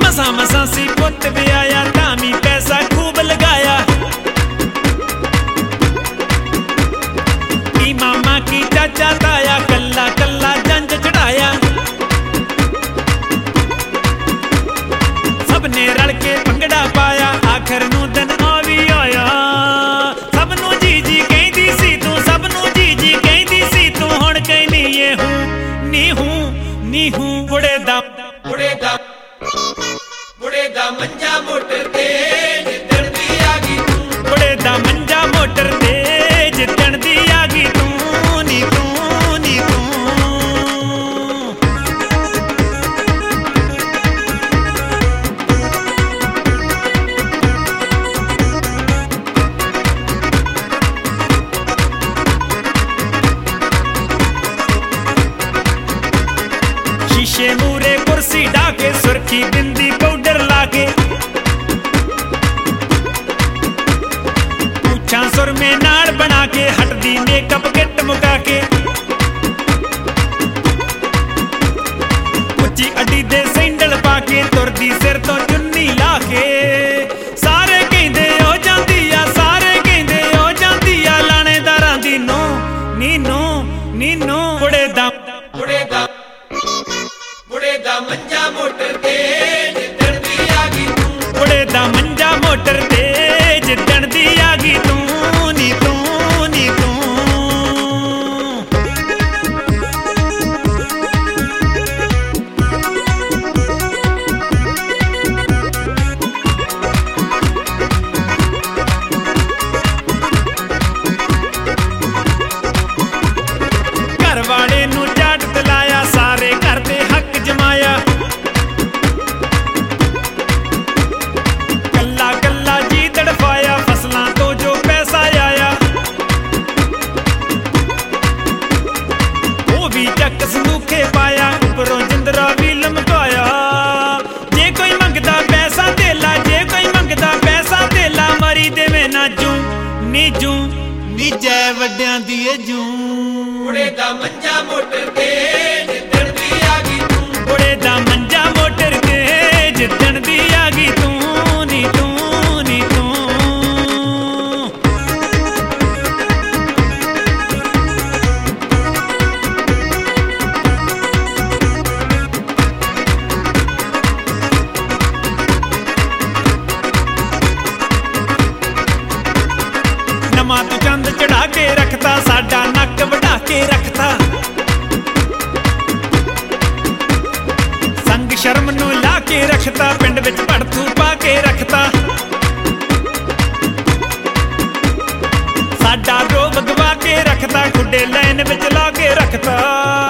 मसा मसा सी पुत ब्याया तामी पैसा खूब लगाया। की मामा की चाचा ताया कल्ला कल्ला जंज चढ़ाया। सबने रल के भंगड़ा पाया आखिर नू दिन आ भी आया। सबनू जी जी कहंदी सी तू, सबनू जी जी कहंदी सी तू, हुण कहनी ये हूं नी हूं नी हूं। बुढ़े दा मंजा मोटर ते जिद्दण दी आ गई तू। बुढ़े दा मंजा मोटर ते जिद्दण दी आ गई तू नी तू नी तू। शीशे मूरे कुर्सी डाके सुर्खी बिंदी पाउडर लाके, पूछा सुर में नाड़ बना के हटदी मेकअप किट मुका के। उच्ची अड्डी दे सैंडल पाके तुरदी सिर तो चुन्नी लाके। सारे कहंदे ओ जांदी आ, सारे कहंदे ओ जांदी आ, लाणेदारां दी नो नीनो नीनो। बुढ़े दा मंजा मोटर ते जिद्दण दी आ गई तू। बुढ़े दा मंजा मोटर ते जिद्दण दी आ गई तू नी तू नी तू। घर वाले नू जाट दिलाया, सारे घर दे हक जमाया। कल्ला कल्ला जी तड़फाया, फसलां तो जो पैसा आया वो भी चक संदूखे पाया, उपरों जिंदरा भी लमकाया। जे कोई मंगदा पैसा देला, जे कोई मंगदा पैसा देला, मरी देवे ना जू नी जू नी जै वड्डियां दी जू। बुढ़े दा मंजा मोटर ते जिद्दण दी आ गई तू। बुढ़े दा मंजा मोटर ते जिद्दण दी आ गई तू नी तू नी तू। नमा तू चंद चढ़ा के रखता, साडा नक वढ़ा के रखता। संग शर्म नू ला के रखता, पिंड विच भड़थू पा के रखता। साडा रोब गवा के रखता, खुडे लाइन विच ला के रखता।